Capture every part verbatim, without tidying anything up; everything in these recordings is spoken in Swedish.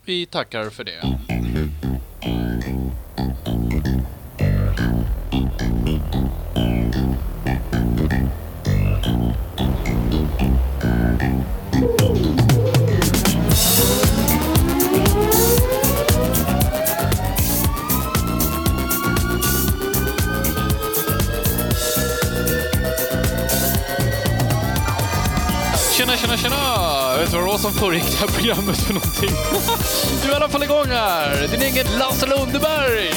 Vi tackar för det. Tjena, tjena, tjena! Vet du vad det var som föregick det här programmet för någonting? Du är i alla fall igång här! Din egen Lasse Lundeberg!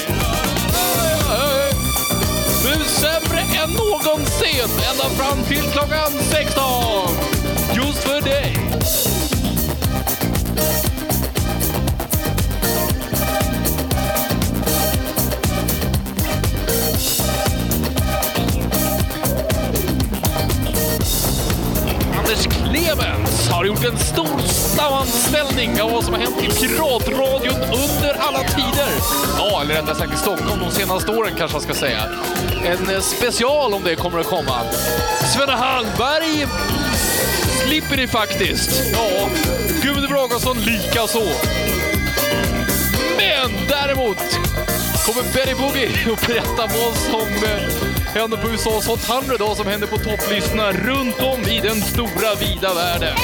Nu sämre än någonsin! Ända fram till klockan sexton! Just för dig! Anders Clemens har gjort en stor sammanställning av vad som har hänt i piratradion under alla tider. Ja, eller rättare sagt i Stockholm de senaste åren kanske jag ska säga. En special om det kommer att komma. Svenne Hallberg slipper ni faktiskt. Ja, Gud Bragason lika så. Men däremot kommer Betty Boogie och berätta vad som händer på U S A's Hot hundra och som händer på topplistorna runt om i den stora vida världen.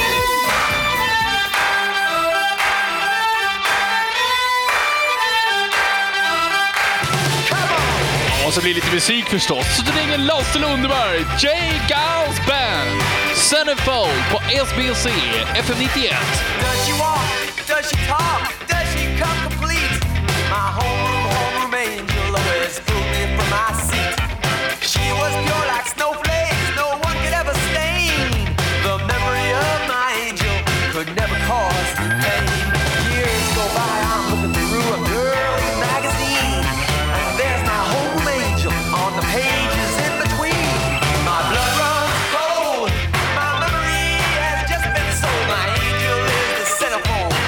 Och så blir det lite musik förstås. Så det ringer Lasse Lundeberg, J. Gals Band, Centerfold på S B C F M nittioett. Does she walk? Does she talk? Does she come complete? My homeroom, homeroom angel always pulled me from my seat. She was pure like snowflakes, no one could ever stain. The memory of my angel could never cause pain. Years go by, I'm looking through a girly magazine, and there's my home angel on the pages in between. My blood runs cold, my memory has just been sold. My angel is the centerfold.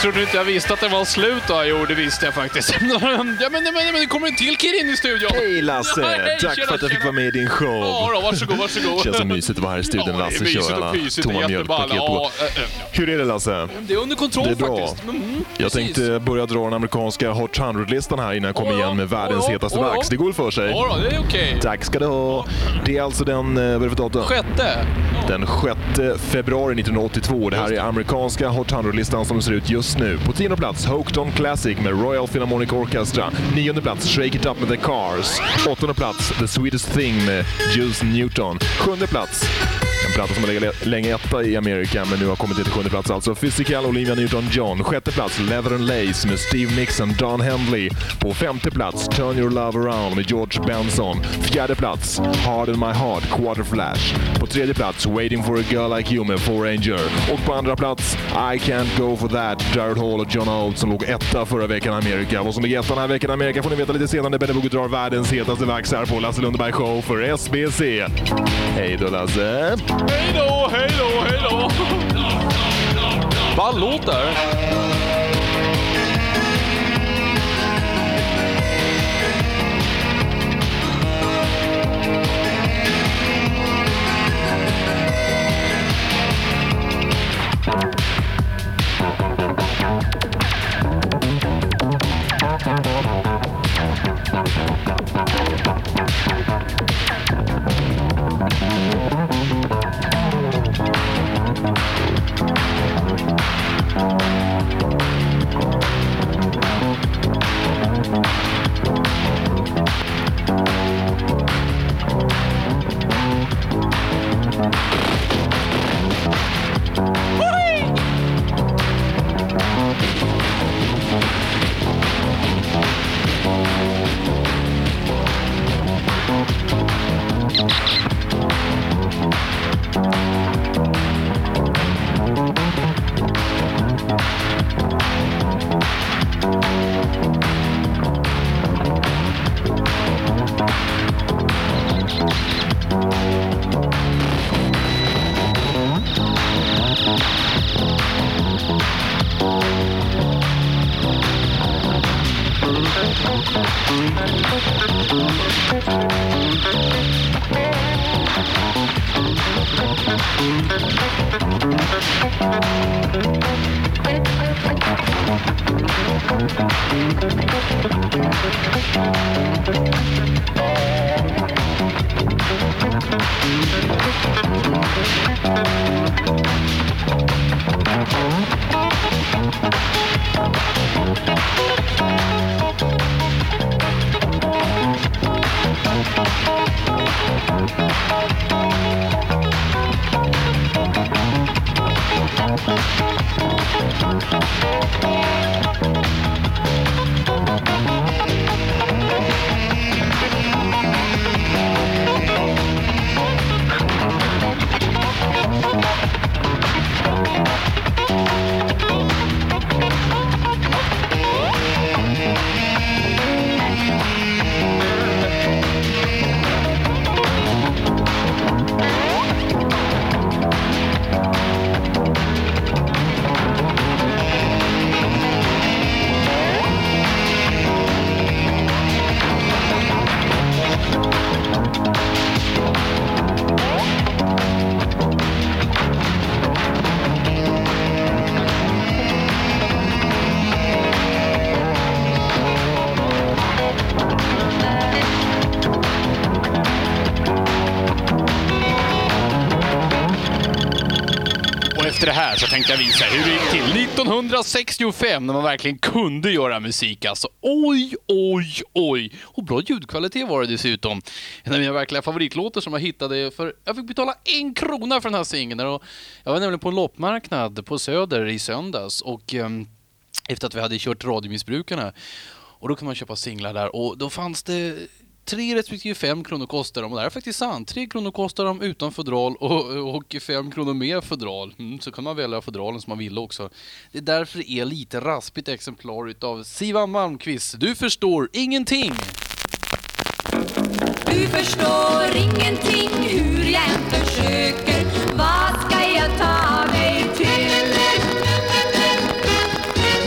trodde inte jag visste att det var slut då. Jo, det visste jag faktiskt. ja, men, men, men det kommer en till kid in i studion. Hej Lasse, ja, hej, tack tjena, för att jag fick vara med i din show. Ja då, varsågod, varsågod. Känns så mysigt att vara här i studion. Ja, Lasse kör alla tomma mjölkpaket på. Ja, äh, äh. Hur är det Lasse? Det är under kontroll det är bra. faktiskt. Mm, jag precis. tänkte börja dra den amerikanska Hot hundra-listan här innan jag kommer ja, igen med världens ja, hetaste ja, vax. Det går för sig. Ja, det är okej. Tack ska du ha. Det är alltså den, vad är det för datum? Sjätte. Den sjätte februari nittonhundraåttiotvå. Det här är amerikanska Hot hundra-listan som ser ut just nu. På tionde plats, Hooked on Classic med Royal Philharmonic Orchestra. Nionde plats, Shake It Up med The Cars. Åttonde plats, The Sweetest Thing med Juice Newton. Sjunde plats, en platta som har legat länge etta i Amerika men nu har kommit till sjunde plats, alltså Physical, Olivia Newton-John. Sjätte plats, Leather and Lace med Steve Nixon, Don Henley. På femte plats, Turn Your Love Around med George Benson. Fjärde plats, Hard in My Heart, Quarter Flash. På tredje plats, Waiting for a Girl Like You med Four Ranger. Och på andra plats, I Can't Go For That, Jared Hall och John Oates som låg etta förra veckan i Amerika. Vad som ligger etta den här veckan i Amerika får ni veta lite senare när Benny Boogie drar världens hetaste vax här på Lasse Lundberg Show för S B C. Hej då Lasse! Hej då, hej då, hej då! Vad låter? Efter det här så tänkte jag visa hur det gick till nittonhundrasextiofem när man verkligen kunde göra musik. Alltså oj, oj, oj. Och bra ljudkvalitet var det dessutom. En av mina verkliga favoritlåtar som jag hittade, för jag fick betala en krona för den här singeln. Och jag var nämligen på en loppmarknad på Söder i söndags och um, efter att vi hade kört radiomissbrukarna. Och då kunde man köpa singlar där och då fanns det tre respektive fem kronor kostar de. Och det här är faktiskt sant. Tre kronor kostar de utan fodral och, och fem kronor med fodral. Mm, så kan man välja fodralen som man vill också. Det är därför det är lite raspigt exemplar utav Sivan Malmqvist. Du förstår ingenting. Du förstår ingenting hur jag än försöker. Vad ska jag ta mig till?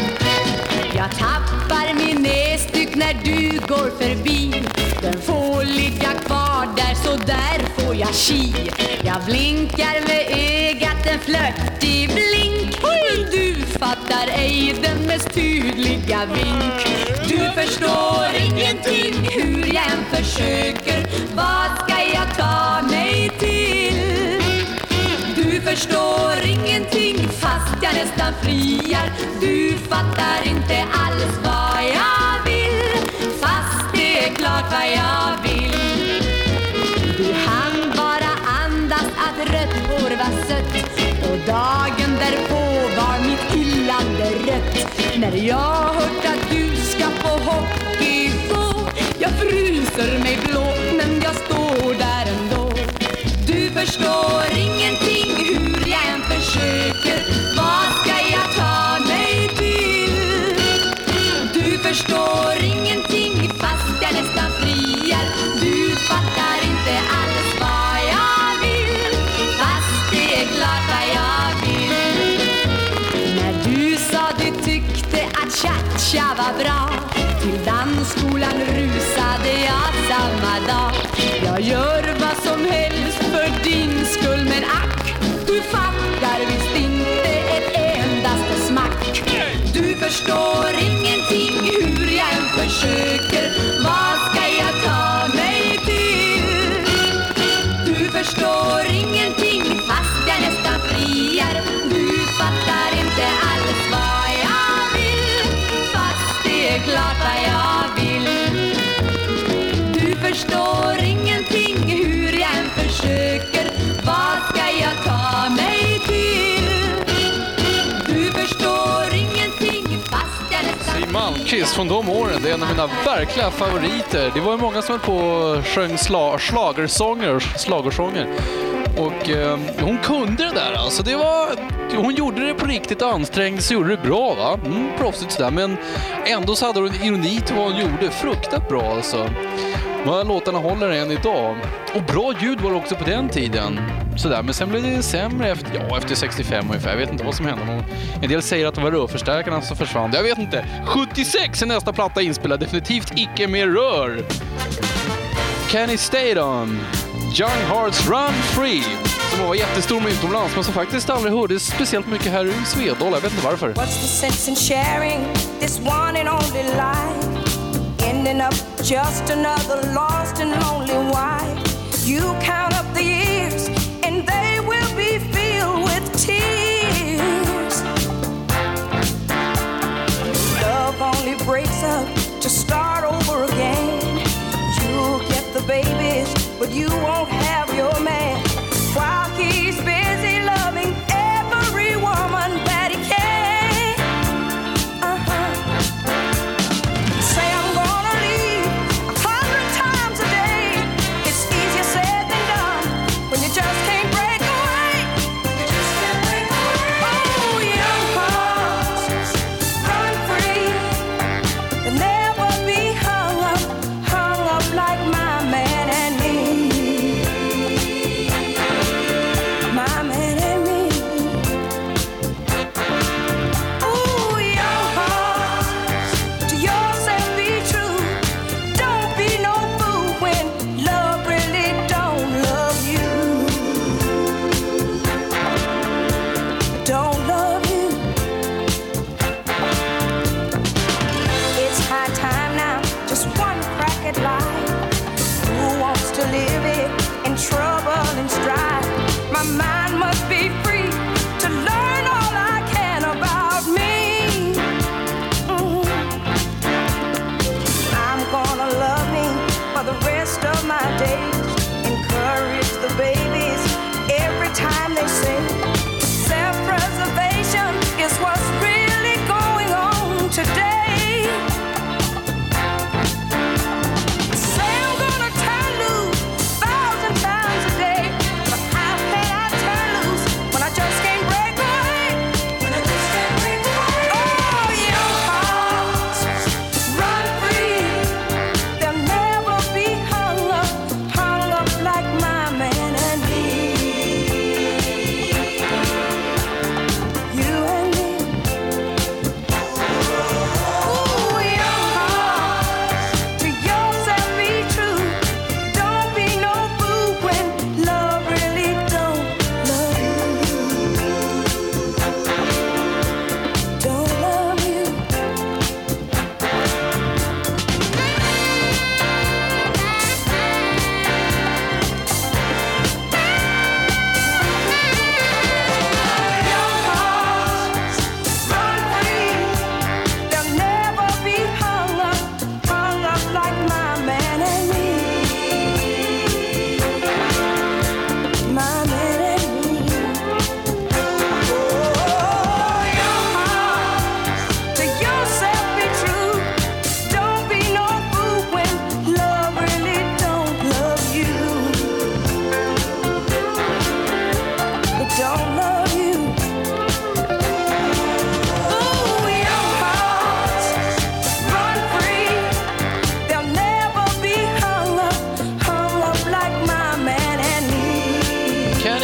chi. Jag blinkar med ögat en flörtig blink. Men du fattar ej den mest tydliga vink. Du förstår ingenting hur jag än försöker. Vad ska jag ta mig till? Du förstår ingenting fast jag nästan friar. Du fattar inte alls vad jag vill, fast det är klart vad jag vill. Du hann bara andas att rött hår var sött, och dagen därpå var mitt illande rött. När jag hört att du ska på hockey gå, jag fryser mig blå, men jag står där ändå. Du förstår ingenting hur jag än försöker. Vad ska jag ta mig till? Du förstår ingenting fast jag nästan friar. Du fattar inte alls vad jag vill, fast det är klart vad jag vill. När du sa du tyckte att cha-cha var bra, till dansskolan rusade jag samma dag. Jag gör vad som helst för din skull, men ack, du fattar visst inte ett endaste smack. Du förstår ingenting hur jag än försöker. Vad ska jag ta mig till? Du förstår ingenting fast jag nästan friar. Du fattar inte alls vad jag vill, fast det är klart vad jag vill. Du förstår ingenting hur jag än försöker. Vad ska jag ta mig till? Du förstår ingenting fast jag nästan... Siw Malmkvist från de åren, det är en av mina verkliga favoriter. Det var ju många som höll på och sjöng sla- schlagersånger, schlagersånger. Och eh, hon kunde det där, alltså det var... Hon gjorde det på riktigt, ansträngde sig, gjorde det bra, va? Mm, proffsigt sådär, men ändå så hade hon ironi till vad hon gjorde. Fruktat bra alltså. De här låtarna håller än idag. Och bra ljud var det också på den tiden. Sådär, men sen blev det sämre efter, ja, efter sextiofem ungefär. Jag vet inte vad som hände. En del säger att det var rörförstärkarna som försvann. Jag vet inte. sjuttiosex är nästa platta inspelad. Definitivt icke mer rör. Kenny Staton, Young Hearts Run Free, som var jättestor med utomlands, men som faktiskt aldrig hördes speciellt mycket här i Svedala. Jag vet inte varför. What's the sense in sharing this one and only life? Ending up just another lost and lonely wife. You count up the years and they will be filled with tears. Love only breaks up to start over again. You'll get the babies, but you won't have your man, while he's busy loving every woman that he can. Uh-huh. Say I'm gonna leave a hundred times a day. It's easier said than done.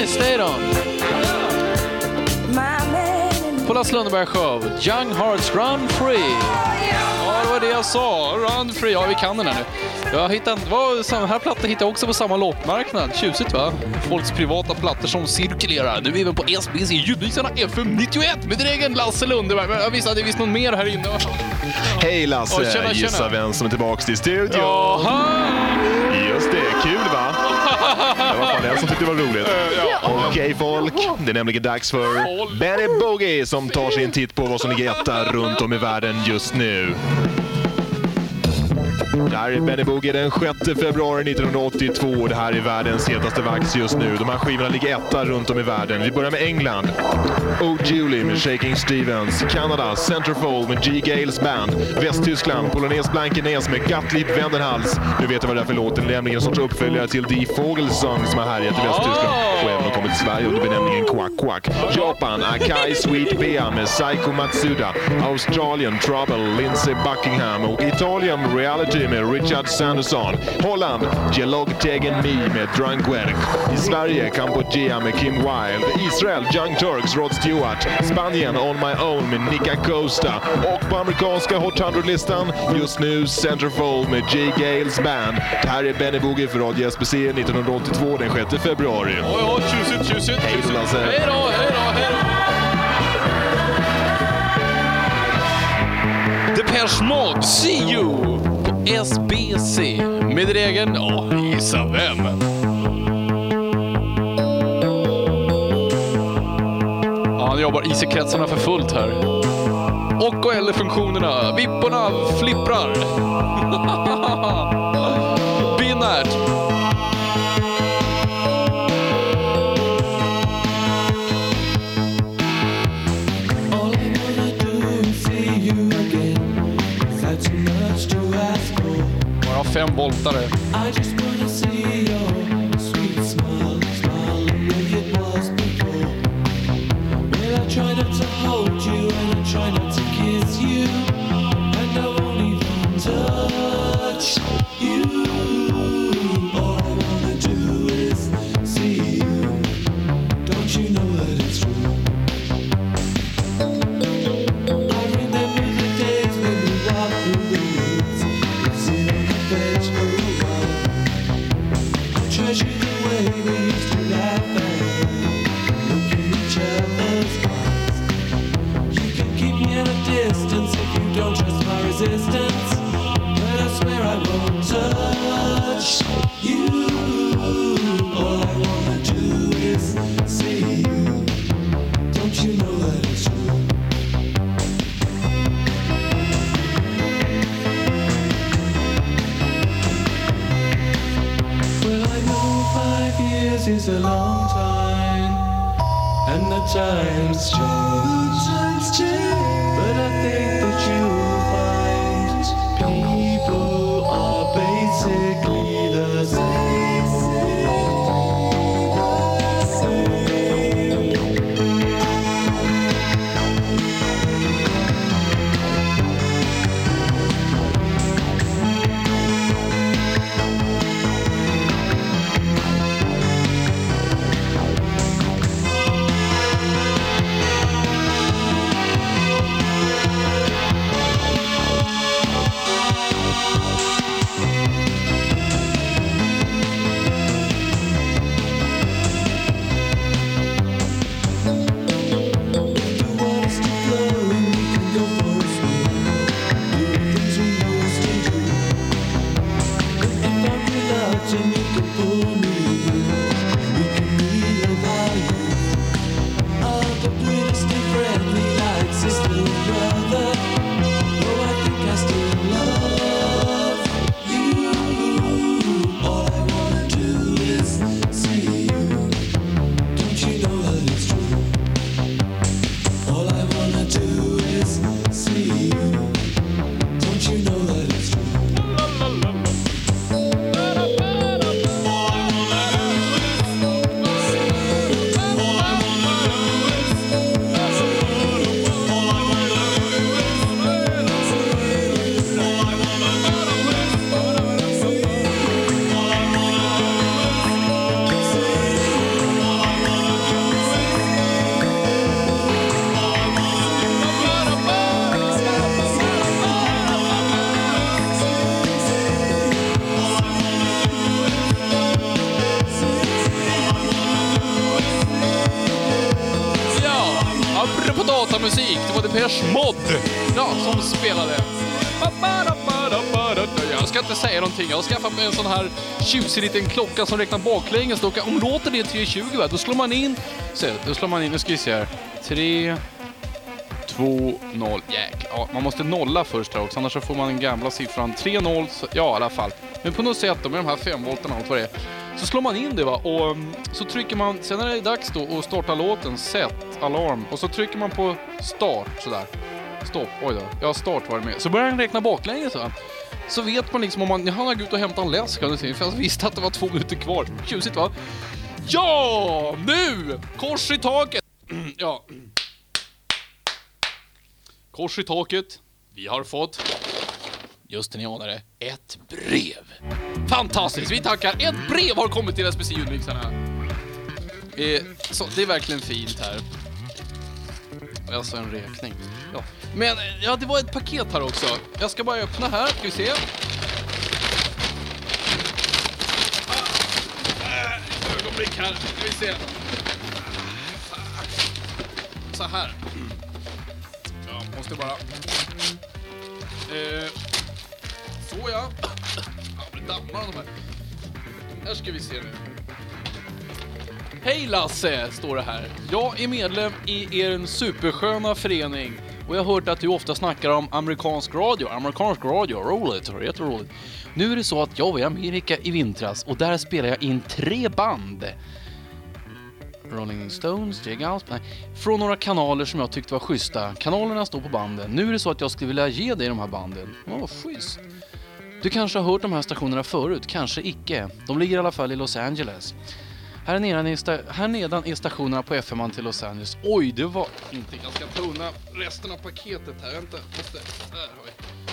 Dennis Staton. På Lasse Lundeberg show. Young Hearts Run Free. Ja, det var det jag sa. Run Free. Ja, vi kan den här nu. Jag hittade, vad, sån här plattor hittade jag också på samma loppmarknad. Tjusigt, va? Folks privata plattor som cirkulerar. Nu är vi på S B C ljudvisarna F M nittioett med din egen Lasse Lundeberg. Men jag visste att det visst någon mer här inne. Hej Lasse, oh, tjena, gissa tjena. vem som är tillbaka till studion. Jaha! Just det, kul va? Det var fan det som tyckte det var roligt. Okej okay, folk, det är nämligen dags för Benny Boogie som tar sig en titt på vad som ligger etta runt om i världen just nu. Det här är Benny Boogie den sjätte februari nittonhundraåttiotvå. Det här är världens hetaste vax just nu. De här skivorna ligger etta runt om i världen. Vi börjar med England. Oh Julie med Shaking Stevens. Kanada, Centerfold med G. Gales Band. Västtyskland, Polonaise Blankenäs med Gottlieb Wendenhals. Nu vet jag vad det är för låten. Det är nämligen en sorts uppföljare till Die Vogelsong som har härjat i Västtyskland. Och även har kommit till Sverige under benämningen Quack Quack. Japan, Akai Sweet Bea med Psycho Matsuda. Australien, Trouble, Lindsey Buckingham. Och Italien, Reality med Richard Sanderson. Holland, Gelog Tegen Me med Drunk Werk. I Sverige, Kambodja med Kim Wilde. Israel, Young Turks, Rod Stewart. Spanien, On My Own med Nika Costa. Och på amerikanska Hot hundra-listan just nu Centerfold med G. Gales Band. Det här är Benny Boogie för Radio S B C nittonhundraåttiotvå den sjätte februari. Oj, oj, tjusigt, tjusigt. Hej då, Lasse. Hej då, hej då, hej då. Depeche Mode, See You. S B C med din egen, ja, gissa vem. Ja, han jobbar I C-kretsarna för fullt här. Och och L-funktionerna, vipporna flipprar. Binärt. Fem voltare. I just wanna see your sweet smile, smile the way it was before. Well, I try not to hold you and I try not to kiss you, and I won't even touch you. All I wanna do is see you. Don't you know that it's true? I remember the days when we walked through the woods, sitting on the bench for a while. I treasure the way we used to laugh and look in each other's eyes. You can keep me at a distance if you don't trust my resistance, but I swear I won't touch you. All I wanna do is see you. Don't you know that it's true? Well, I know five years is a long time, and the times change, but I think that you'll find people are basically the same. musik. Det var Depeche Mode, ja, som spelade. Jag ska inte säga någonting. Jag har skaffat mig en sån här tjusig liten klocka som räknar baklänges. Om låter det tre tjugo, då slår man in. Så, då slår man in, nu ska vi se här. tre, två, noll. Jäklar. Ja, man måste nolla först här också, annars så får man den gamla siffran tre noll. Ja, i alla fall. Men på något sätt då, med de här fem volterna och vad det är, så slår man in det, va, och um, så trycker man, sen är det dags då att starta låten, set, alarm, och så trycker man på start, sådär. Stopp, oj då, ja, start var det med. Så börjar den räkna baklänges, va. Så vet man liksom om man, han har gått ut och hämtat en läsk, kan du se, för jag visste att det var två minuter kvar. Tjusigt, va? Ja, nu! Kors i taket! Ja. Kors i taket. Vi har fått, just det, ni anar det, ett brev. Fantastiskt, vi tackar. Ett brev har kommit till S B C-ljudmixarna. Eh, så det är verkligen fint här. Alltså en räkning. Ja. Men ja, det var ett paket här också. Jag ska bara öppna här, ska vi se. Ah, ögonblick här, ska vi se. Så här. Ja, måste bara... Eh, så ja. Ja, det dammar de här. Här ska vi se nu. Hej Lasse, står det här. Jag är medlem i er supersköna förening. Och jag har hört att du ofta snackar om amerikansk radio. Amerikansk radio, roligt, jätteroligt. Nu är det så att jag var i Amerika i vintras och där spelar jag in tre band. Rolling Stones, J. Gals, från några kanaler som jag tyckte var schyssta. Kanalerna står på banden. Nu är det så att jag skulle vilja ge dig de här banden. Åh, vad schysst. Du kanske har hört de här stationerna förut, kanske icke. De ligger i alla fall i Los Angeles. Här nedan, är sta- här nedan är stationerna på F M till Los Angeles. Oj, det var inte ganska tunna resten av paketet här. Vänta, måste... Där har vi.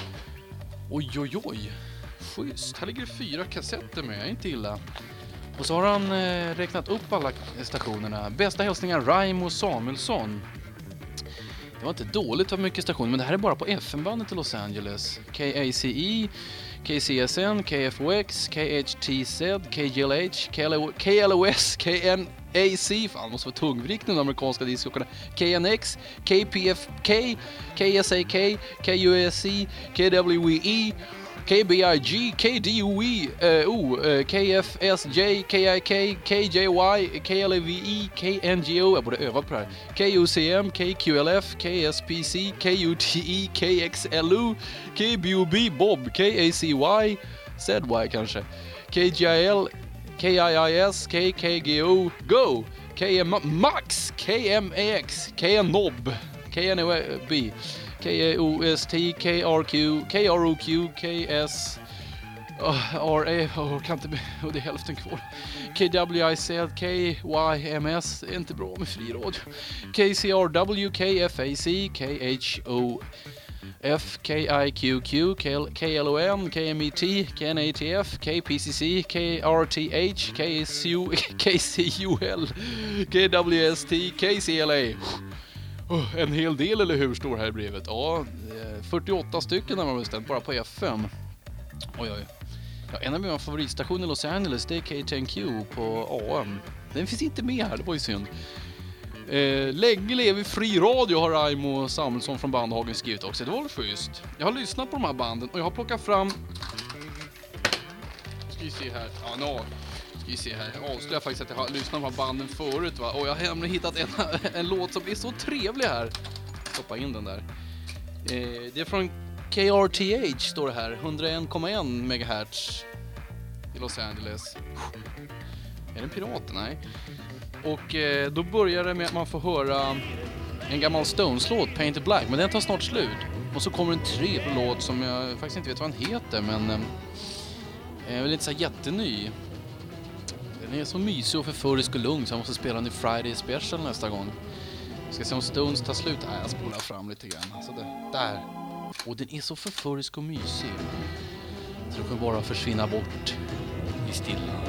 Oj, oj, oj. Schysst. Här ligger fyra kassetter med, inte illa. Och så har han eh, räknat upp alla stationerna. Bästa hälsningar, Raimo Samuelsson. Det var inte dåligt vad mycket stationer, men det här är bara på F M-bandet till Los Angeles. K A C E, K C S N, K F O X, K H T Z, K G L H, K L O S, K N A C, fan måste vara tungvrikt de amerikanska diskjockarna, K N X, K P F K, K S A K, K U S C, K W E, K B I G, K D O E, uh, o, uh, K F S J, K I K, K J Y, K L A V E, K N G O, jag borde öva på det här, K O C M, K Q L F, K S P C, K U T E, K X L O, K B O B, Bob, K A C Y, Z Y kanske, K G I L, K I I S, K K G O, Go, K M Max, K M A X, K N O B, K N O B, K O S T, K R Q, K R O Q, K S, uh, R A, oh, kan inte, oh, det är hälften kvar. K W I Z, K Y M S, det är inte bra med fri radio. K C R W, K F A C, K H O F, K I Q Q, K L O N, K M E T, K N A T F, K P C C, K R T H, K S U, K C U L, K W S T, K C L A. Oh, en hel del, eller hur, står här i brevet? Ja, fyrtioåtta stycken har man bestämt bara på F M. Oj, oj. Ja, en av mina favoritstationer i Los Angeles, det är K tio Q på A M. Den finns inte med här, det var ju synd. Eh, länge lever fri radio, har Raimo Samuelsson från Bandhagen skrivit också. Det var väl schysst. Jag har lyssnat på de här banden och jag har plockat fram... Ska vi se här. Ja, no. Ska vi se här. Jag avslöjar faktiskt att jag har lyssnat på de här banden förut, va? Och jag har nämligen hittat en, en låt som är så trevlig här. Stoppa in den där. Eh, det är från K R T H, står det här. hundraen komma en megahertz i Los Angeles. Är det en pirat? Nej. Och eh, då börjar det med att man får höra en gammal Stones-låt, Painted Black, men den tar snart slut. Och så kommer en trevlig låt som jag faktiskt inte vet vad den heter, men eh, är väl inte så jätteny. Den är så mysig och förförisk och lugn så jag måste spela den i Friday Special nästa gång. Ska se om Stones tar slut. Nej, jag spolar fram lite grann. Alltså det, där. Och den är så förförisk och mysig. Så den kommer bara försvinna bort i stilla.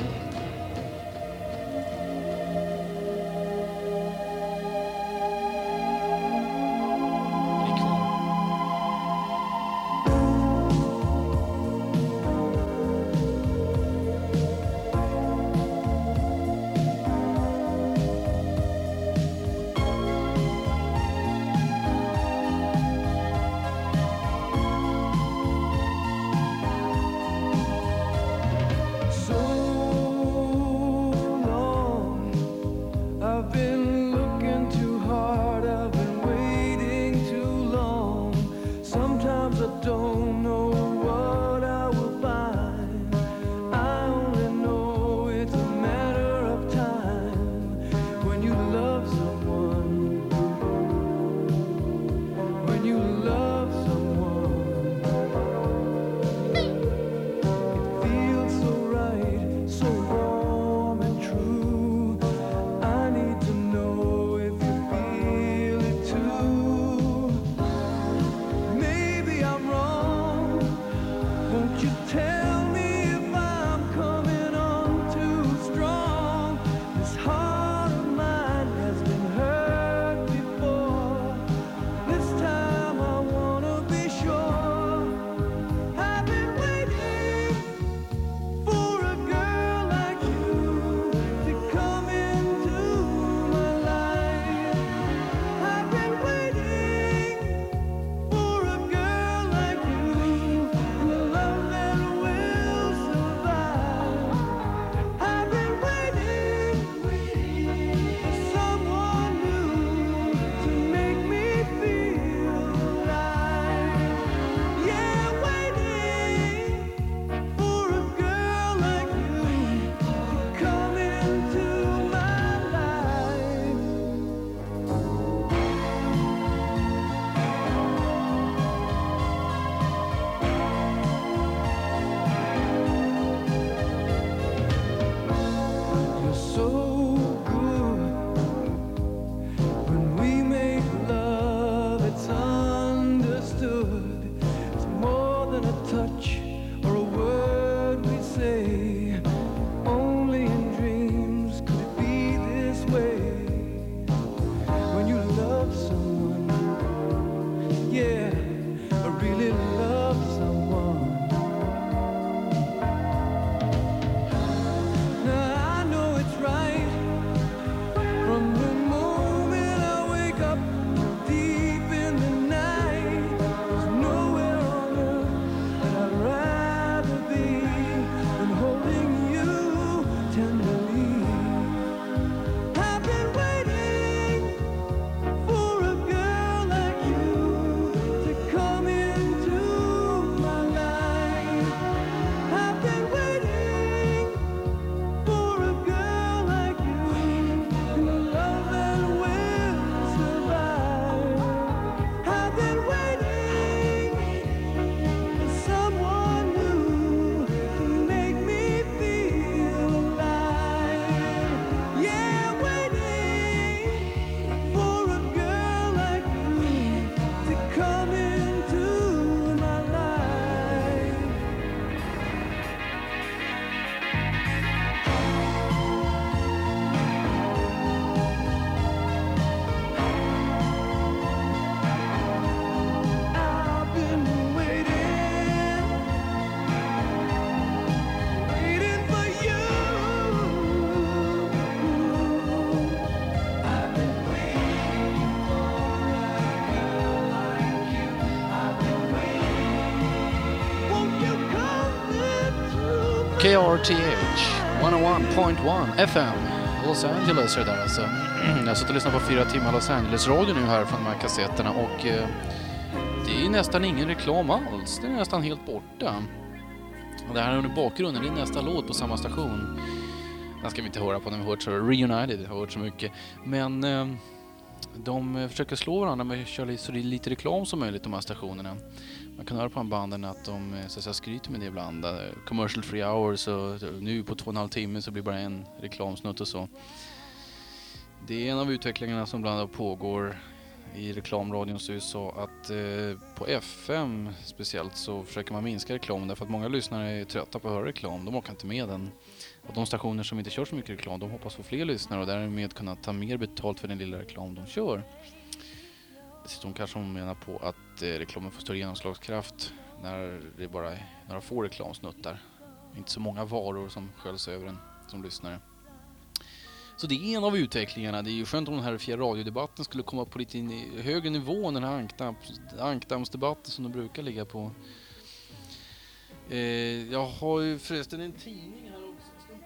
K R T H hundra ett komma ett F M Los Angeles är det där alltså. Jag satt och lyssnade på fyra timmar Los Angeles radio nu här från de här kassetterna och eh, det är nästan ingen reklam alls. Det är nästan helt borta. Och det här är under bakgrunden, det är nästa låt på samma station. Den ska vi inte höra på när vi har hört så Reunited, har hört så mycket. Men eh, de försöker slå varandra med att köra så det är lite reklam som möjligt de här stationerna. Man kan höra på en banden att de så att säga, skryter med det ibland. Commercial free hours och nu på två och en halv timme så blir bara en reklamsnutt och så. Det är en av utvecklingarna som bland annat pågår i reklamradions U S A att eh, på F M speciellt så försöker man minska reklamen därför att många lyssnare är trötta på att höra reklam. De orkar inte med den. Och de stationer som inte kör så mycket reklam, de hoppas få fler lyssnare och därmed kunna ta mer betalt för den lilla reklam de kör. Dessutom kanske de menar på att eh, reklamen får större genomslagskraft när det bara är några få reklamsnuttar. Inte så många varor som sköljs över en som lyssnare. Så det är en av utvecklingarna. Det är ju skönt om den här fjärde radiodebatten skulle komma på lite högre nivå än den här ankdammsdebatten som de brukar ligga på. Eh, jag har ju förresten en tidning här också.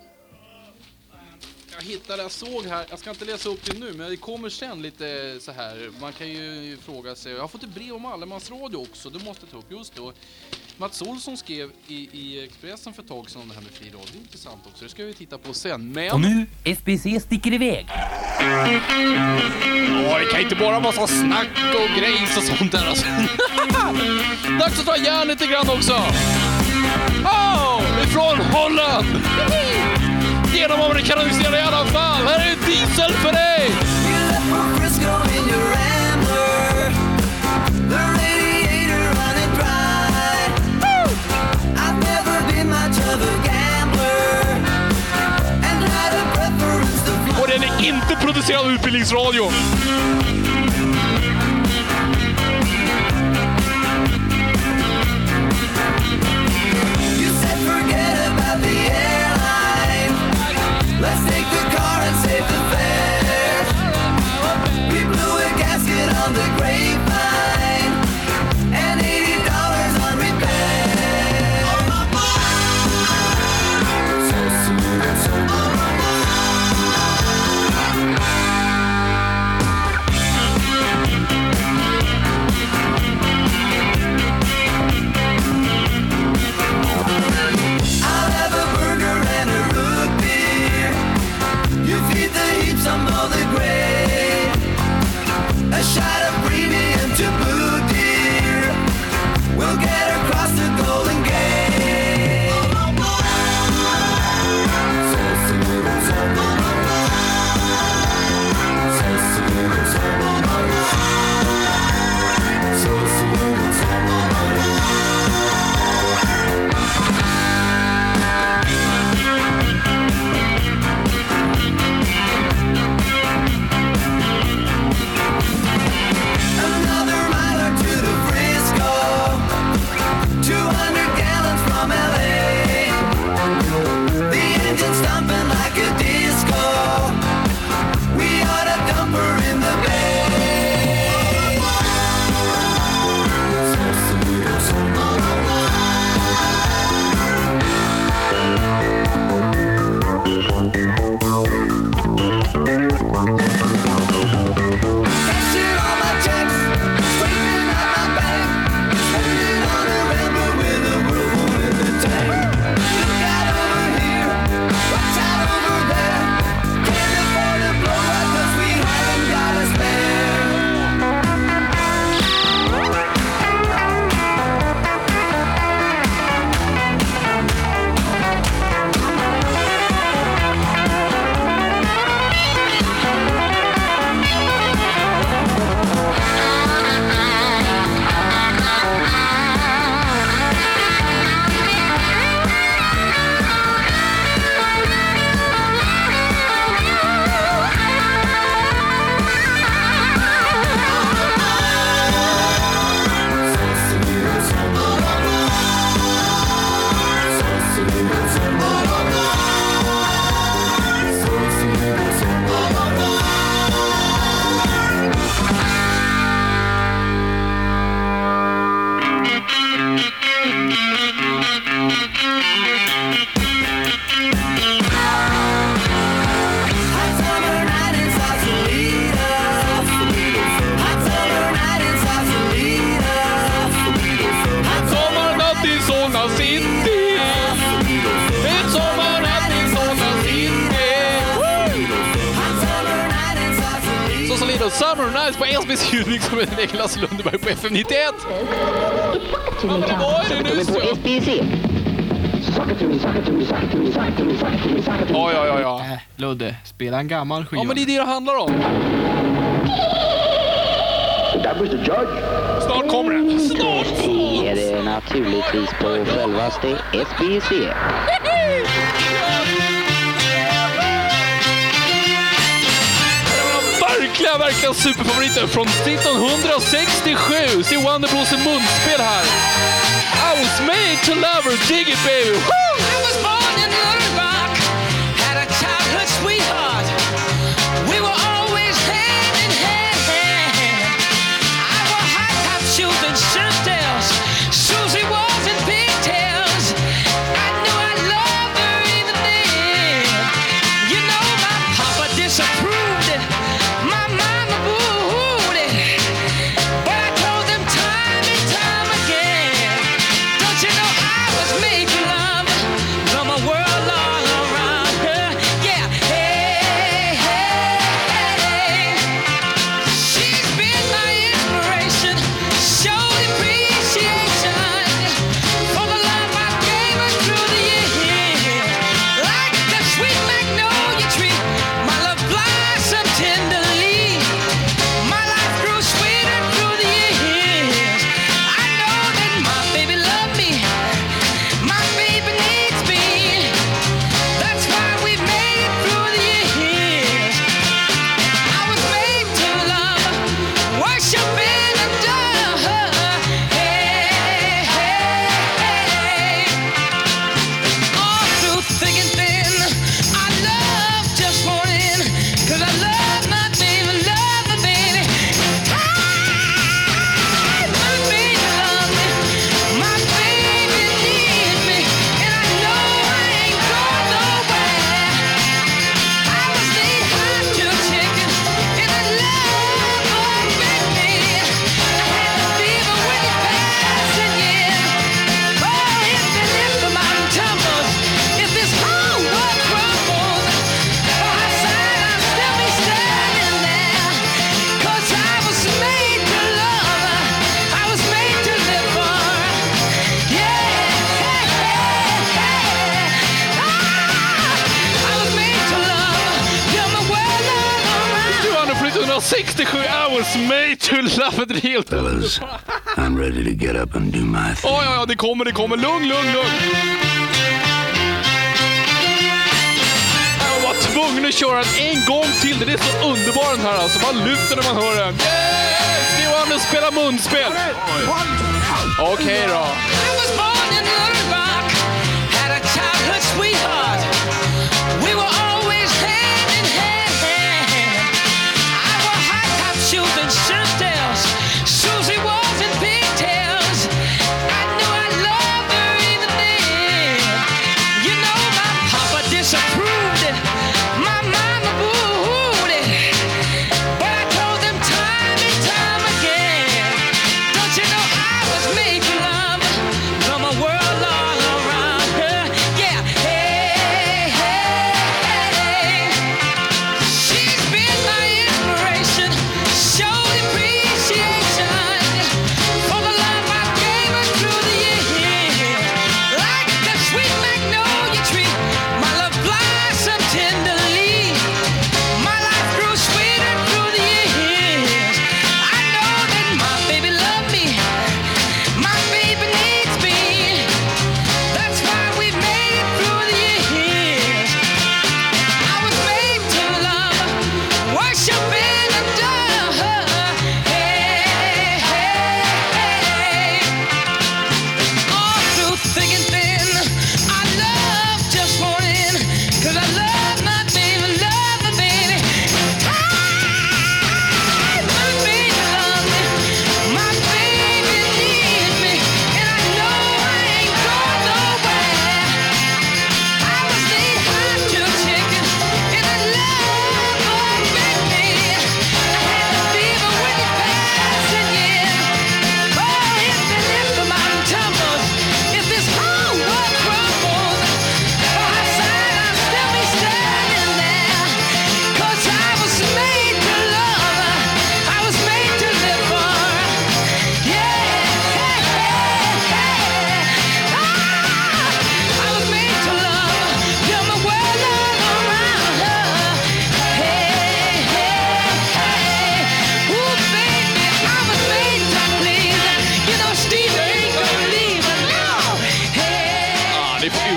Jag hittade, jag såg här, jag ska inte läsa upp det nu, men det kommer sen lite så här. Man kan ju fråga sig, jag har fått ett brev om allemansradio också, det måste jag ta upp just då. Mats Olsson skrev i, i Expressen för ett tag sedan om det här med fri radio, det är intressant också, det ska vi titta på sen. Men... Och nu, S B C sticker iväg. Åh, det kan inte bara vara så snack och grejs och sånt där alltså. Dags att ta järn lite grann också. Åh, oh, ifrån Holland. Genom amerikaniserade i alla fall. Här är diesel för dig. Och den är inte producerad av Utbildningsradio. Let's take the car and save the fare. We blew a gasket on the grapevine and eighty dollars on repair. So smooth and so Summer, Summer Nights på S B C Ljud som med Niklas Lundberg på F M nittioett. Ja, men vad är det nu så? S B C. Ja, ja, ja, ja. Äh, Ludde, spela en gammal skiva. Ja, men det är det det handlar om. Snart kommer det. Snart. Är det naturligtvis på självaste S B C. Verkligen, verkligen superfavoriter från nittonhundrasextiosju. Se Wonderblues i munspel här. I was made to love her, dig it baby. Woo! I was born in Little Rock, had a childhood sweetheart. We were always hand in hand. I wore high top shoes and shirt tails. Susie was in pigtails. I knew I loved her even then. You know my papa disapproved it. My mama booed it. But I told them time and time again. Don't you know I was made to love from a world all around her? Yeah, hey, hey, hey. She's been my inspiration, showed appreciation for the love I gave her through the years. Like the sweet magnolia tree, my love blossomed tenderly. My life grew sweeter through the years. I know that my baby loved me. My baby needs me. That's why we made it through the years. I was made to love, worship and adore her. Hey, hey, hey. All through thick and thin, I love just one in. 'Cause I love my baby, love my baby. My baby love me, my baby needs me, and I know I ain't going nowhere. I was laid high to a chicken, and I love won't make me. I had the fever when it passing, yeah. Oh, if the lift the mountain tumbles, if this whole world crumbles, by my side I'll still be standing there. 'Cause I was made to love, I was made to live for. Yeah, I was made to love, you're my world all around. Du har nittonhundrasextiosju, I was made to love it helt. Fellas, I'm ready to get up and do my thing. Ja, ja, ja, det kommer, det kommer. Lugn, lugn, lugn. Jag var tvungen att köra den en gång till. Det är så underbar den här alltså. Man lyfter när man hör den. Yes! Steve Wonder spelar munspel. Okej då. I was born in Little Rock, had a childhood sweetheart. We were always hand in hand. I wore high top shoes and shirt tails. Susie was in pigtails. I knew I loved her even then. You know my papa disapproved it. My mama booed it. But I told them time and time again. Don't you know I was made to love from a world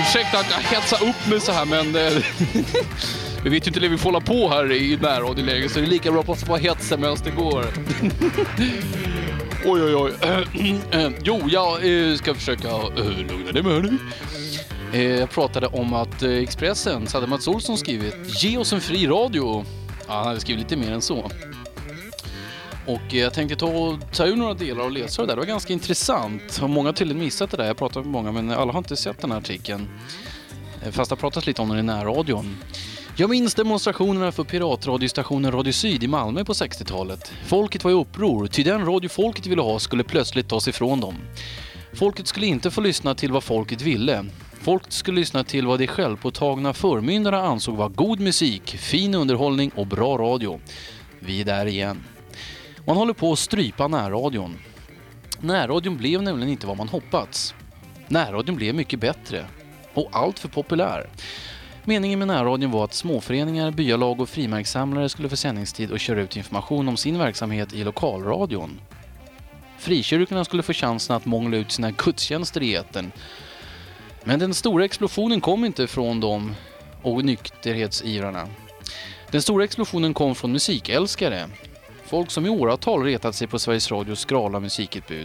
ursäkta att jag hetsar upp mig så här, men eh, vi vet ju inte det vi får hålla på här i närradioläget, så det är lika bra att bara hetsa medan det går. Oj, oj, oj. Jo, jag ska försöka lugna dig med nu. Jag pratade om att Expressen, så hade Mats Olsson skrivit: ge oss en fri radio. Ja, han hade skrivit lite mer än så. Och jag tänkte ta, ta ur några delar och läsa det där. Det var ganska intressant. Och många har tydligen missat det där. Jag pratade med många, men alla har inte sett den här artikeln. Fast jag har pratat lite om den i närradion. Jag minns demonstrationerna för piratradiostationen Radio Syd i Malmö på sextiotalet. Folket var i uppror, ty den radio folket ville ha skulle plötsligt tas ifrån dem. Folket skulle inte få lyssna till vad folket ville. Folket skulle lyssna till vad de självpåtagna förmyndare ansåg var god musik, fin underhållning och bra radio. Vi är där igen. Man håller på att strypa närradion. Närradion blev nämligen inte vad man hoppats. Närradion blev mycket bättre. Och allt för populär. Meningen med närradion var att småföreningar, byalag och frimärkssamlare skulle få sändningstid och köra ut information om sin verksamhet i lokalradion. Frikyrkorna skulle få chansen att mångla ut sina gudstjänster i etern. Men den stora explosionen kom inte från dem och nykterhetsivrarna. Den stora explosionen kom från musikälskare. Folk som i åratal retat sig på Sveriges Radios skrala musikutbud.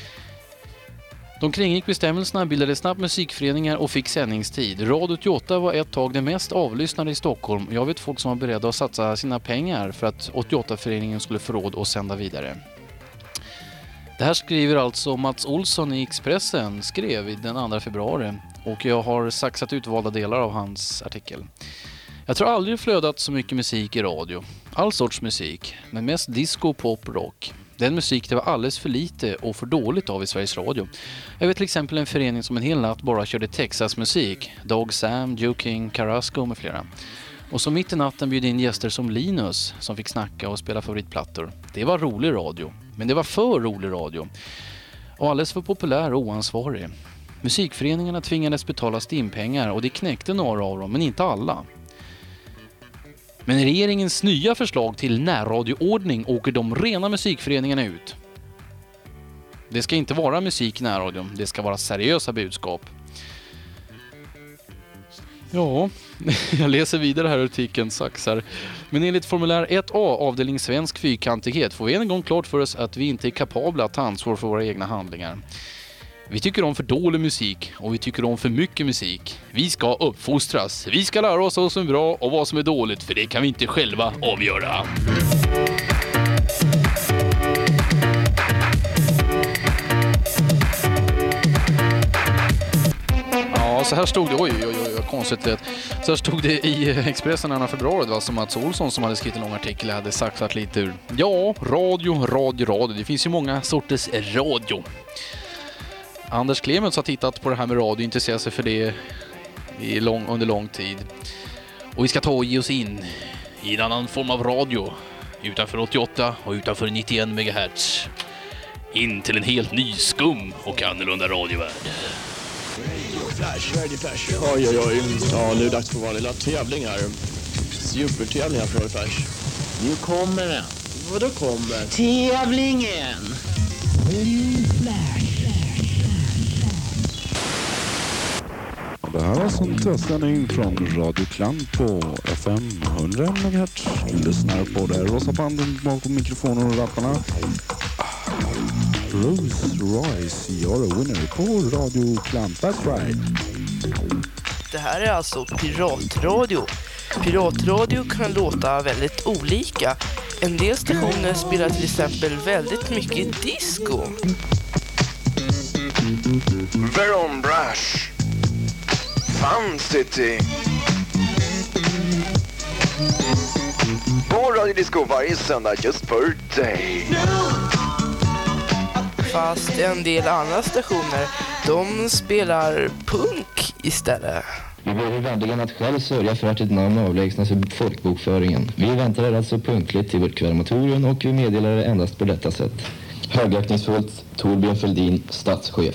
De kringgick bestämmelserna, bildade snabbt musikföreningar och fick sändningstid. Radio åttioåtta var ett tag det mest avlyssnade i Stockholm. Jag vet folk som var beredda att satsa sina pengar för att åttioåtta-föreningen skulle få råd att sända vidare. Det här skriver alltså Mats Olsson i Expressen, skrev den andra februari. Och jag har saxat utvalda delar av hans artikel. Jag tror aldrig flödat så mycket musik i radio. All sorts musik, men mest disco, pop, rock. Den musik det var alldeles för lite och för dåligt av i Sveriges Radio. Jag vet till exempel en förening som en hel natt bara körde Texas-musik. Dog Sam, Joe King, Carrasco med flera. Och så mitt i natten bjöd in gäster som Linus som fick snacka och spela favoritplattor. Det var rolig radio, men det var för rolig radio. Och alldeles för populär och oansvarig. Musikföreningarna tvingades betala stimpengar och det knäckte några av dem, men inte alla. Men regeringens nya förslag till närradioordning åker de rena musikföreningarna ut. Det ska inte vara musik i närradion, det ska vara seriösa budskap. Ja, jag läser vidare här artikeln, saxar. Men enligt formulär ett A, avdelning svensk fyrkantighet, får vi en gång klart för oss att vi inte är kapabla att ta ansvar för våra egna handlingar. Vi tycker om för dålig musik och vi tycker om för mycket musik. Vi ska uppfostras. Vi ska lära oss vad som är bra och vad som är dåligt, för det kan vi inte själva avgöra. Ja, så här stod det, oj oj oj, oj konstigt det. Så här stod det i Expressen den andra februari, det var som Mats Olsson som hade skrivit en lång artikel och hade sagt lite ur. Ja, radio, radio, radio. Det finns ju många sorters radio. Anders Clemens har tittat på det här med radio och intresserat sig för det i lång, under lång tid. Och vi ska ta och ge oss in i en annan form av radio. Utanför åttioåtta och utanför nittioen megahertz. In till en helt ny skum och annorlunda radiovärld. Flash, Radio Flash. Oj, oj, oj. Ja, nu är det dags för vår lilla tävling här. Supertävling här för Radio Flash. Nu kommer den. Vadå kommer? Tävlingen! Flash. Det här är alltså en testsändning från Radio Klan på F M hundra megahertz. Lyssnar på det rosa banden bakom mikrofonen och rapparna. Rose Royce, you're a winner på Radio Klan. That's right. Det här är alltså piratradio. Piratradio kan låta väldigt olika. En del stationer spelar till exempel väldigt mycket disco. Veron Brush. Fun City. På Radio Disco varje söndag just för dig. Fast en del andra stationer, de spelar punk istället. Vi behöver vänligen att själv sörja för att ditt namn avlägsnas ur folkbokföringen. Vi väntar er alltså punktligt till vårt krematorium och vi meddelar det endast på detta sätt. Högaktningsfullt, Torbjörn Fälldin, statschef.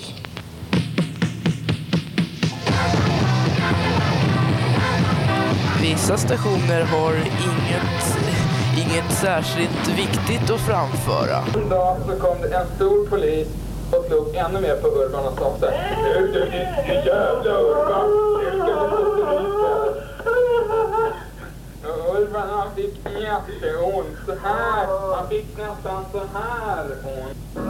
Vissa stationer har inget, inget särskilt viktigt att framföra. En dag så kom det en stor polis Och slå upp ännu mer på Urban och sa så här: Nu du, ditt jävla Urban, nu ska du stryka. Urban, han fick jätteont så här. Han fick nästan så här ont.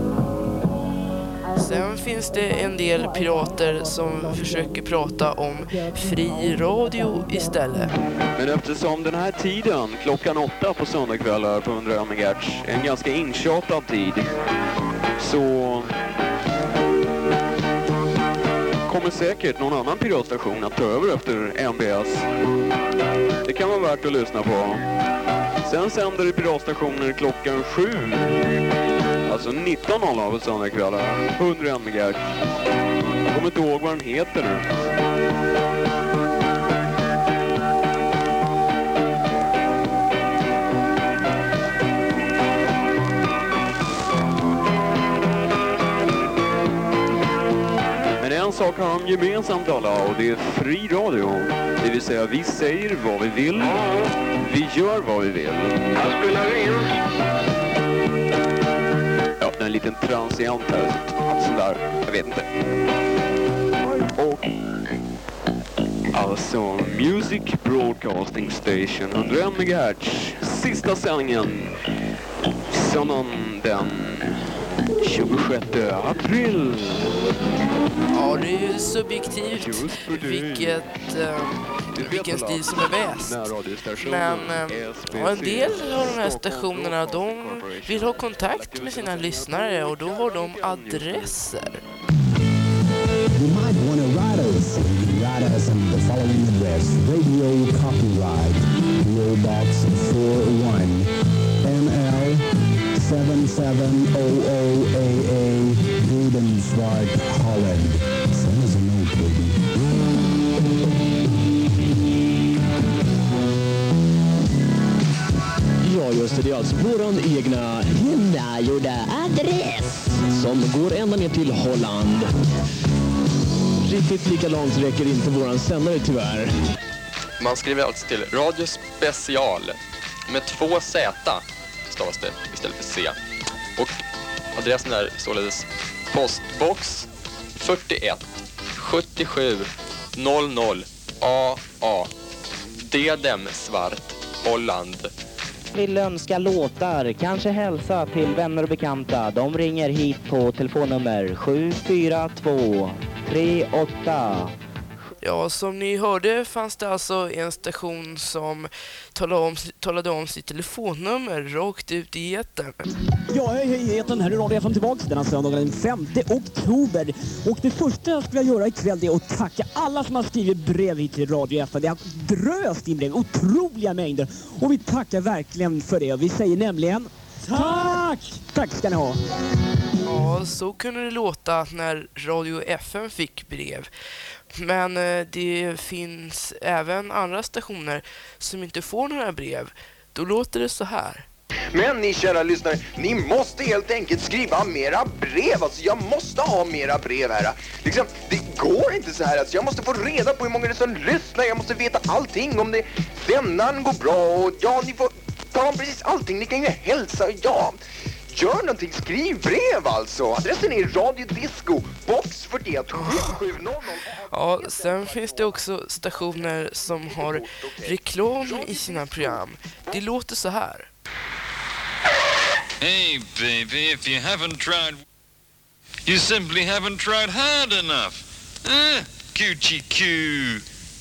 Sen finns det en del pirater som försöker prata om fri radio istället. Men eftersom den här tiden, klockan åtta på söndagkvällar på hundra megahertz, är en ganska intjatad tid, så kommer säkert någon annan piratstation att ta över efter M B S. Det kan vara värt att lyssna på. Sen sänder det piratstationer klockan sju. Alltså nitton noll noll på söndagkvällar, hundra megahertz. Jag kommer inte ihåg vad den heter nu. Men en sak har de gemensamt alla, och det är fri radio. Det vill säga, vi säger vad vi vill, vi gör vad vi vill. Jag spelar in. Jag öppnar en liten transient här, sån där, jag vet inte. Och alltså Music Broadcasting Station, hundra megahertz, sista sändningen, söndagen den tjugosjätte april. Ja, det är ju subjektivt vilket, äh, vilken stil som är bäst. Men äh, en del av de här stationerna, de vill ha kontakt med sina lyssnare och då har de adresser. You might want to write us. Write us on the following address: Radio Copyright, P O Box forty-one, M L seven seven zero zero A A, Gudensvart, Holland. Send us a note, baby. Ja, just det. Det är alltså våran egna hemmagjorda adress som går ända ner till Holland. Riktigt lika långt räcker inte våran sändare tyvärr. Man skriver alltså till Radio Special med två Z stavas det istället för C. Och adressen är således postbox fyrtioett sjuttiosju noll noll A A Dedemsvart, Holland. Vill önska låtar, kanske hälsa till vänner och bekanta. De ringer hit på telefonnummer sju fyra två tre åtta. Ja, som ni hörde fanns det alltså en station som talade om, talade om sitt telefonnummer rakt ut i etern. Ja, hej, hej, etern här är Radio F M tillbaka denna söndagen den femte oktober. Och det första jag skulle göra ikväll är att tacka alla som har skrivit brev hit till Radio F M. Det har dröst in brev, otroliga mängder. Och vi tackar verkligen för det. Vi säger nämligen tack! Tack ska ni ha. Ja, så kunde det låta när Radio F M fick brev. Men eh, det finns även andra stationer som inte får några brev. Då låter det så här. Men ni kära lyssnare, ni måste helt enkelt skriva mera brev. Alltså jag måste ha mera brev här. Liksom, det går inte så här. Alltså, jag måste få reda på hur många det är som lyssnar. Jag måste veta allting om det. Sändaren går bra och ja, ni får ta om precis allting. Ni kan ju hälsa, ja. Gör någonting, skriv brev alltså. Adressen är Radio Disco, box fyrtioett sju sju noll noll. Ja, sen finns det också stationer som har reklam i sina program. Det låter så här. Hey baby, if you haven't tried, you simply haven't tried hard enough. Uh, coochie coo.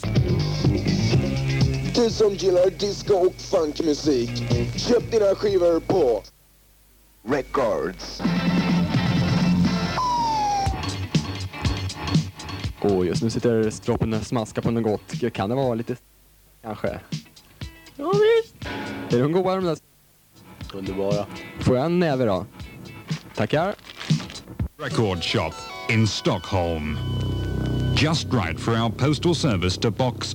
Du som gillar disco och funkmusik, köp dina skivor på Records. Och just nu sitter stroppen och smaskar på något gott. Kan det vara lite... kanske? Ja visst. Är de goda de där? Underbara. Får jag en näve då? Tackar. Record shop in Stockholm. Just right for our postal service to box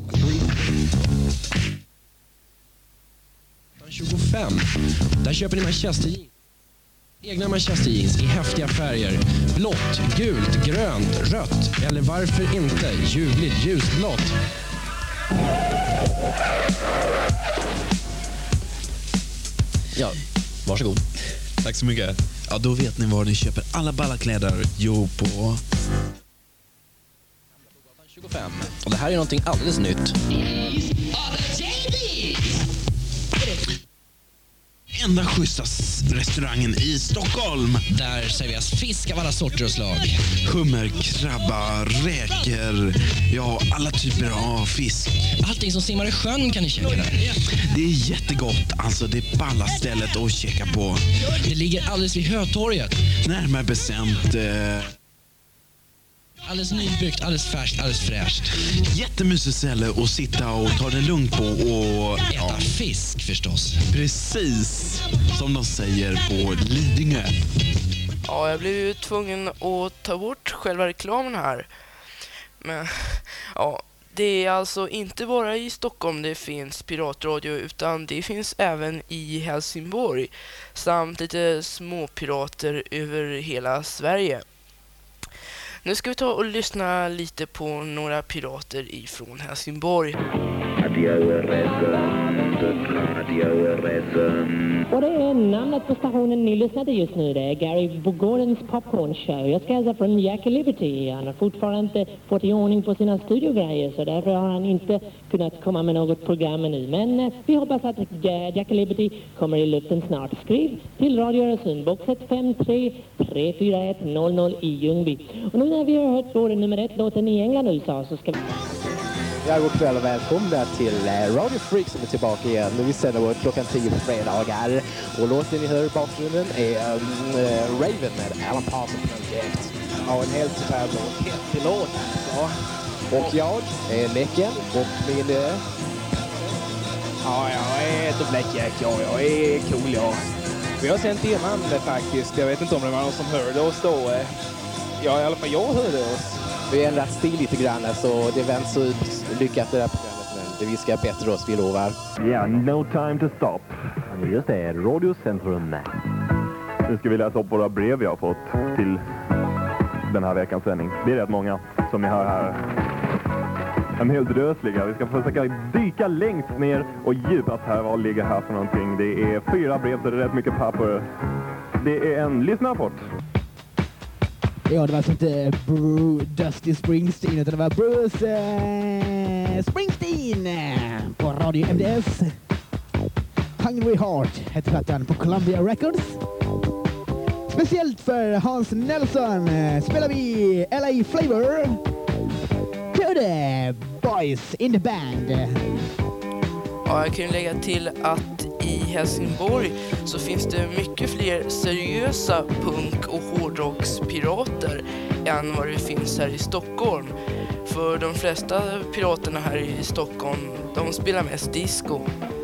tjugofem. Där köper ni Manchester jeans. Egna Manchester jeans i häftiga färger. Blått, gult, grönt, rött. Eller varför inte ljuvligt ljusblått. Ja, varsågod. Tack så mycket. Ja, då vet ni var ni köper alla ballakläder. Jo, på tjugofem. Och det här är någonting alldeles nytt. enda schyssta restaurangen i Stockholm. Där serveras fisk av alla sorter och slag. Hummer, krabba, räkor, ja, alla typer av fisk. Allting som simmar i sjön kan ni käka där. Det är jättegott, alltså det är balla stället att käka på. Det ligger alldeles vid Hötorget. Närmare bestämt... Eh... Alldeles nybyggt, alldeles färskt, alldeles fräscht. Jättemysigt ställe att sitta och ta det lugnt på och... Äta ja, fisk förstås. Precis som de säger på Lidingö. Ja, jag blev ju tvungen att ta bort själva reklamen här. Men ja, det är alltså inte bara i Stockholm det finns piratradio, utan det finns även i Helsingborg samt lite små pirater över hela Sverige. Nu ska vi ta och lyssna lite på några pirater ifrån Helsingborg. Och det är namnet på stationen ni lyssnade just nu. Det är Gary Bogordens Popcorn Show. Jag ska hälsa från Jackie Liberty. Han har fortfarande inte fått i ordning på sina studiogrejer, så därför har han inte kunnat komma med något program nu. Men eh, vi hoppas att Jackie Liberty kommer i luften snart. Skriv till Radio Öresund, boxet fem tre tre fyra ett noll noll i Ljungby. Och nu när vi har hört vår nummer ett låten i England och U S A så ska vi... Ja, god kväll och välkomna till Radio Freak som är tillbaka igen. Nu vi sänder vår klockan tio på fredagar. Och låten ni hör i bakgrunden är um, uh, Raven med Alan Parsons Project. Ja, en helt superb och häftig låt. Ja. Och jag är Näcken och min... Uh... Ja, jag heter Blackjack. Ja, jag är cool, ja. Vi har sänt innan det faktiskt. Jag vet inte om det var någon som hörde oss då. Ja, i alla fall jag hörde oss. Vi har ändrat stil lite grann, så det vänds ut lyckat det där programmet, men det vi ska bättre oss, vi lovar. Ja, yeah, no time to stop. Just det, Radiocentrum. Nu ska vi läsa upp våra brev vi har fått till den här veckans sändning. Det är rätt många som ni hör här. En hel drösliga. Vi ska försöka dyka längst ner och djupast här. Vad ligger här för någonting? Det är fyra brev, så det är rätt mycket papper. Det är en lyssnarrapport. Ja, det var alltså inte Bruce Dusty Springsteen, utan det var Bruce eh, Springsteen på Radio M D S. Hungry Heart heter plattan på Columbia Records. Speciellt för Hans Nelson spelar vi L A Flavor to the Boys in the Band. Ja, jag kan lägga till att i Helsingborg så finns det mycket fler seriösa punk- och hårdrockspirater än vad det finns här i Stockholm. För de flesta piraterna här i Stockholm, de spelar mest disco.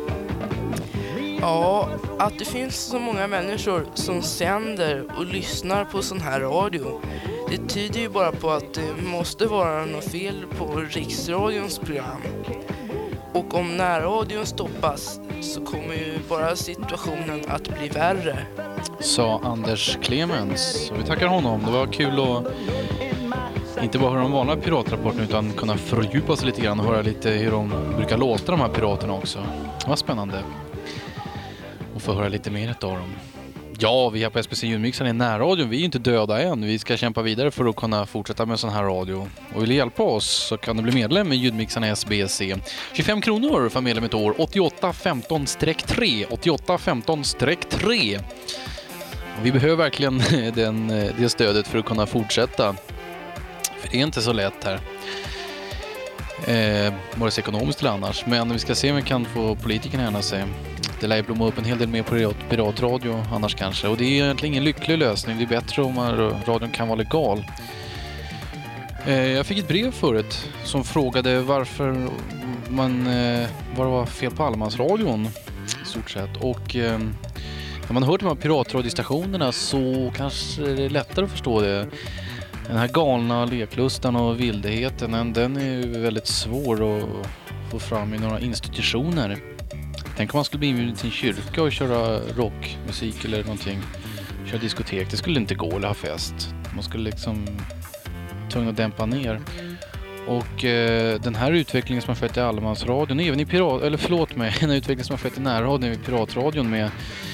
Ja, att det finns så många människor som sänder och lyssnar på sån här radio, det tyder ju bara på att det måste vara något fel på Riksradions program. Och om närradion stoppas så kommer ju bara situationen att bli värre. Sa Anders Clemens. Och vi tackar honom. Det var kul att inte bara höra de vanliga piratrapporterna utan kunna fördjupa sig lite grann och höra lite hur de brukar låta, de här piraterna också. Det var spännande. Och få höra lite mer av dem. Ja, vi här på S B C Ljudmixaren i närradion, vi är ju inte döda än. Vi ska kämpa vidare för att kunna fortsätta med sån här radio. Och vill du hjälpa oss så kan du bli medlem i Ljudmixarna S B C. tjugofem kronor för medlem ett år, åttioåtta femton tre. åttioåtta femton tre. Och vi behöver verkligen den, det stödet för att kunna fortsätta. För det är inte så lätt här. Eh, både ekonomiskt eller annars. Men vi ska se om vi kan få politikerna gärna sig. Det lär ju blomma upp en hel del mer på piratradio annars kanske. Och det är egentligen ingen lycklig lösning. Det är bättre om radion kan vara legal. Eh, jag fick ett brev förut som frågade varför man, eh, vad det var fel på allemansradion i stort sett. Och eh, när man hört de här piratradiostationerna så kanske det är lättare att förstå det. Den här galna leklustan och vildigheten, den är ju väldigt svår att få fram i några institutioner. Tänk om man skulle bli inbjuden till en kyrka och köra rockmusik eller någonting. Köra diskotek, det skulle inte gå eller ha fest. Man skulle liksom tvungen att dämpa ner. Och eh, den här utvecklingen som har skett i allemansradion, även i pirat, eller förlåt mig, den här utvecklingen som har skett i närradion, i piratradion med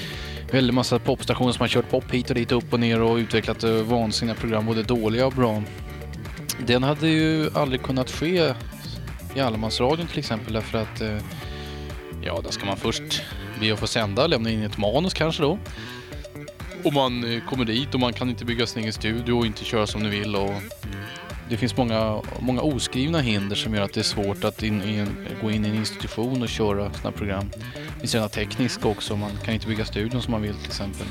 väldigt massa popstationer som har kört pop hit och dit, upp och ner och utvecklat vansinniga program, både dåliga och bra. Den hade ju aldrig kunnat ske i Allemansradion till exempel, därför att ja, där ska man först be att få sända, lämna in ett manus kanske då. Och man kommer dit och man kan inte bygga sin egen studio och inte köra som ni vill, och det finns många, många oskrivna hinder som gör att det är svårt att in, in, gå in i en institution och köra sådana program. Det finns rena tekniska också, man kan inte bygga studion som man vill till exempel.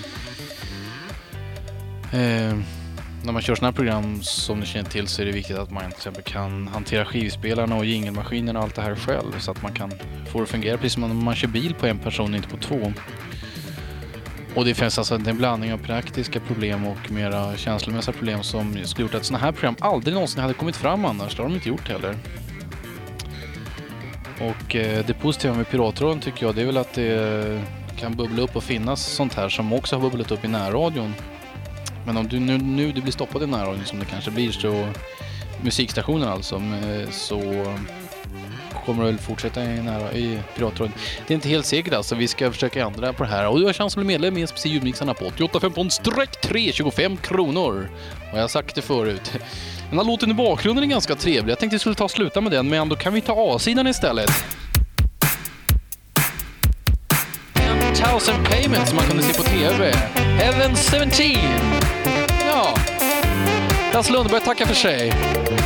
Eh, när man kör sådana program som ni känner till, så är det viktigt att man till exempel kan hantera skivspelarna och jingelmaskinen och allt det här själv, så att man kan få det att fungera precis som om man kör bil på en person, inte på två. Och det finns alltså en blandning av praktiska problem och mera känslomässiga problem som skulle gjort att sådana här program aldrig någonsin hade kommit fram annars. Det har de inte gjort heller. Och eh, det positiva med Piratradion tycker jag, det är väl att det kan bubbla upp och finnas sånt här som också har bubblat upp i närradion. Men om du nu, nu du blir stoppad i närradion, som det kanske blir, så musikstationen alltså, så kommer väl fortsätta i, nära, i Piratradion. Det är inte helt säkert alltså, vi ska försöka ändra på det här. Och du har chans att bli medlem i S P C ljudmixarna på åttioåtta femton tre tjugofem kronor. Och jag har sagt det förut. Den här låten i bakgrunden är ganska trevlig. Jag tänkte att vi skulle ta och sluta med den, men då kan vi ta A-sidan istället. ten thousand Payments som man kunde se på T V. Heaven seventeen. Ja. Lasse Lundberg tackar för sig.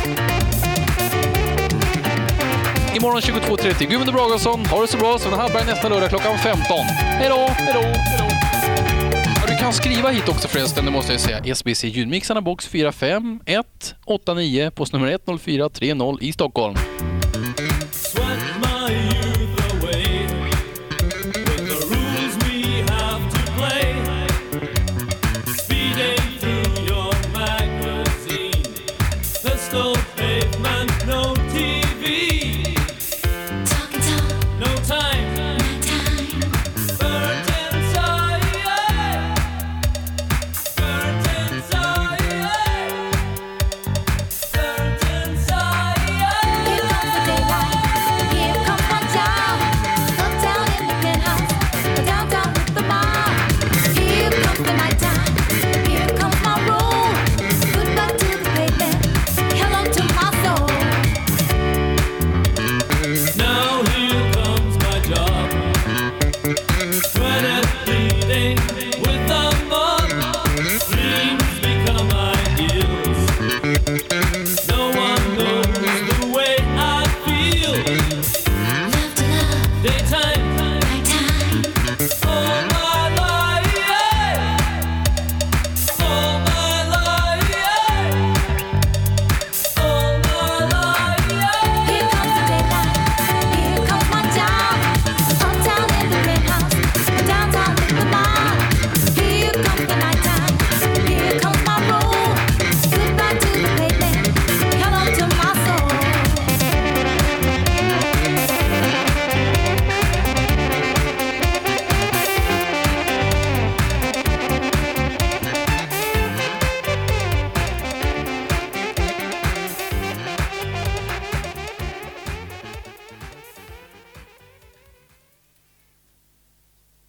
Imorgon tjugotvå trettio. Gudmund Bragason, ha det så bra. Sven Hallberg nästa lördag klockan femton. Hej då, hej då, hej då. Ja, du kan skriva hit också förresten, det måste jag säga. S B C ljudmixarna box fyra fem ett åtta nio, postnummer ett noll fyra tre noll i Stockholm.